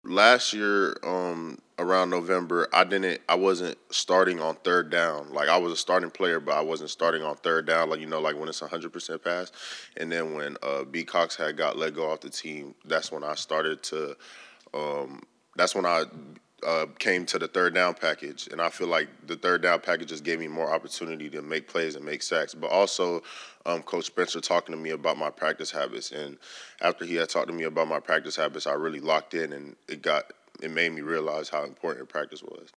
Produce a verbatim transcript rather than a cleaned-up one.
last year, um, around November, I didn't, I wasn't starting on third down. Like I was a starting player, but I wasn't starting on third down. Like you know, like when it's a hundred percent pass. And then when uh, B Cox had got let go off the team, that's when I started to. Um, that's when I uh, came to the third down package, and I feel like the third down package just gave me more opportunity to make plays and make sacks. But also, um, Coach Spencer talking to me about my practice habits, and after he had talked to me about my practice habits, I really locked in, and it got it made me realize how important practice was.